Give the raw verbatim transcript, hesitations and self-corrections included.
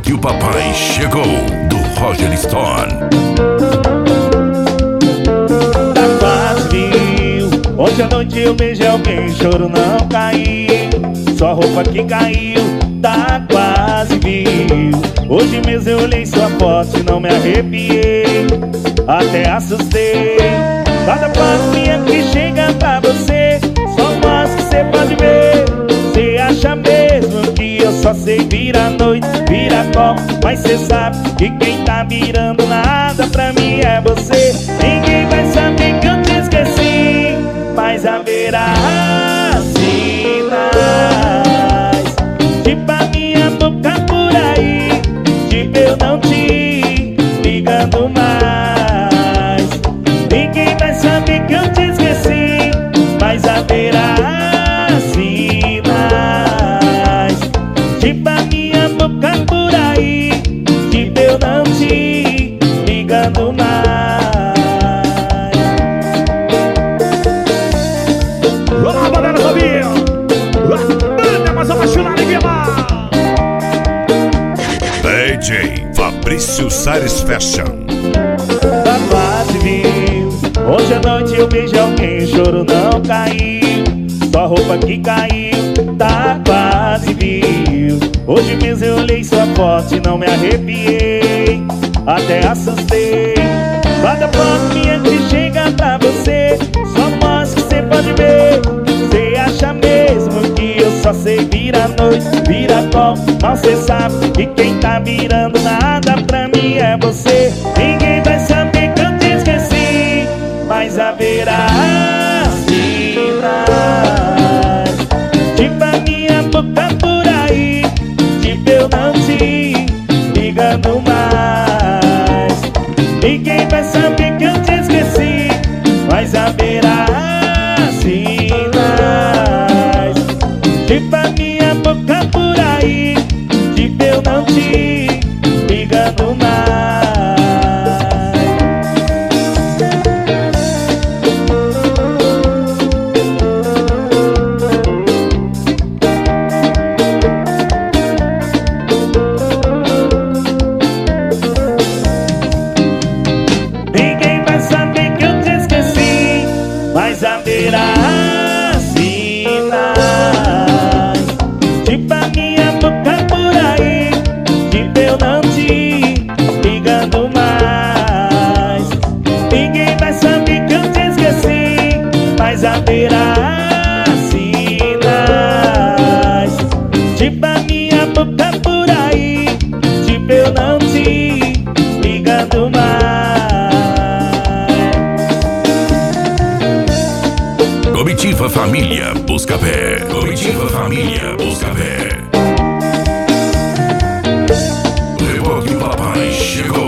que o papai chegou, do Roger Stone. Tá quase viu. Ontem à noite eu beijei alguém, choro não caiu. Sua roupa que caiu, tá quase viu. Hoje mesmo eu olhei sua foto e não me arrepiei, até assustei. Cada passo minha que chega pra você, só mostra que cê pode ver. Cê acha mesmo que eu só sei virar noite, vira copo, mas cê sabe que quem tá virando nada pra mim é você. Ninguém vai saber que eu te esqueci, mas haverá sinais tipo a minha boca por aí, tipo eu não te ligando mais. Ninguém vai saber que eu te esqueci, mas haverá sinais tipo a minha boca por aí, tipo eu não te ligando mais. Olá, galera, sabia? Banda mais apaixonada que lá. D J Fabrício Satisfaction. Tá quase viu. Hoje à noite eu beijei alguém, choro não caiu. Sua roupa que caiu, tá quase viu. Hoje mesmo eu olhei sua foto e não me arrepiei, até assustei. Cada foto minha que chega pra você, só mostra que cê pode ver. Cê acha mesmo que eu só sei virar noite, vira copo, mas cê sabe que quem tá virando nada pra mim é você. Ninguém vai saber que eu te esqueci, mas haverá sinais tipo a minha boca por aí, tipo eu não te ligando mais. Ninguém vai saber que eu te esqueci, mas haverá sinais tipo a minha boca por aí, tipo eu não te ligando mais. Ninguém vai saber que eu te esqueci, mas haverá sinais tipo a minha boca por aí, tipo eu não te ligando mais. Ninguém vai saber que eu te esqueci, mas haverá sinais tipo a minha boca por aí, tipo eu não te ligando mais. Comitiva Família Buscapé. Comitiva Família Buscapé. O reboque do papai chegou.